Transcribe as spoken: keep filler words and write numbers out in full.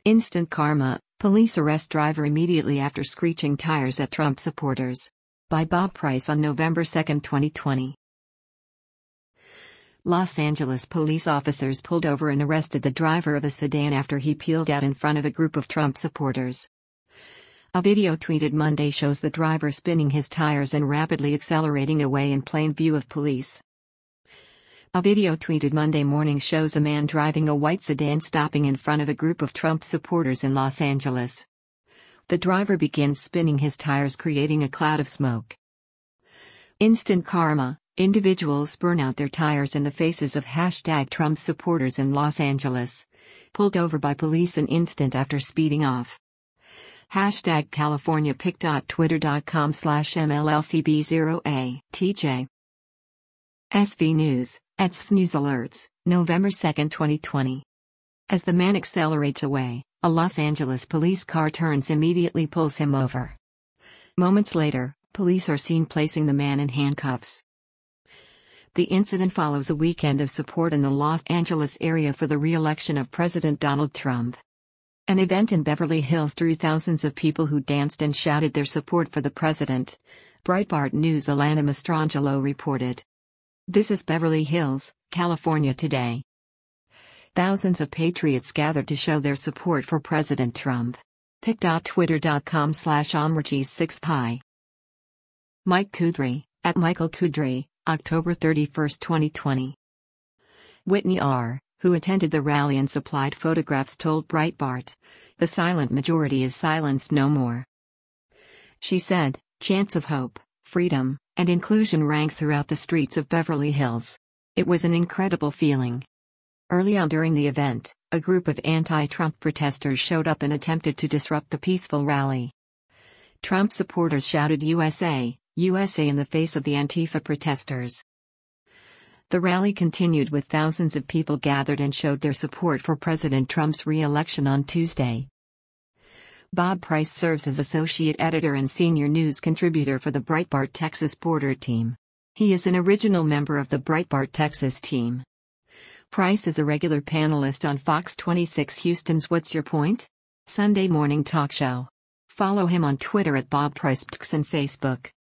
Instant karma, police arrest driver immediately after screeching tires at Trump supporters. By Bob Price on November second, twenty twenty. Los Angeles police officers pulled over and arrested the driver of a sedan after he peeled out in front of a group of Trump supporters. A video tweeted Monday shows the driver spinning his tires and rapidly accelerating away in plain view of police. A video tweeted Monday morning shows a man driving a white sedan stopping in front of a group of Trump supporters in Los Angeles. The driver begins spinning his tires, creating a cloud of smoke. Instant karma, individuals burn out their tires in the faces of hashtag Trump supporters in Los Angeles. Pulled over by police an instant after speeding off. Hashtag California Pic. Twitter.com slash MLLCB0A TJ. S V News, at S V News Alerts, November second, twenty twenty. As the man accelerates away, a Los Angeles police car turns immediately pulls him over. Moments later, police are seen placing the man in handcuffs. The incident follows a weekend of support in the Los Angeles area for the re-election of President Donald Trump. An event in Beverly Hills drew thousands of people who danced and shouted their support for the president. Breitbart News' Alana Mastrangelo reported. This is Beverly Hills, California today. Thousands of patriots gathered to show their support for President Trump. Pic. Twitter.com slash Omrages six pi. Mike Kudry, at Michael Kudry, October thirty-first, twenty twenty. Whitney R., who attended the rally and supplied photographs, told Breitbart, "The silent majority is silenced no more." She said, "Chants of hope, freedom, and inclusion rang throughout the streets of Beverly Hills. It was an incredible feeling." Early on during the event, a group of anti-Trump protesters showed up and attempted to disrupt the peaceful rally. Trump supporters shouted U S A, U S A in the face of the Antifa protesters. The rally continued with thousands of people gathered and showed their support for President Trump's re-election on Tuesday. Bob Price serves as associate editor and senior news contributor for the Breitbart Texas border team. He is an original member of the Breitbart Texas team. Price is a regular panelist on Fox twenty-six Houston's What's Your Point? Sunday morning talk show. Follow him on Twitter at Bob Price and Facebook.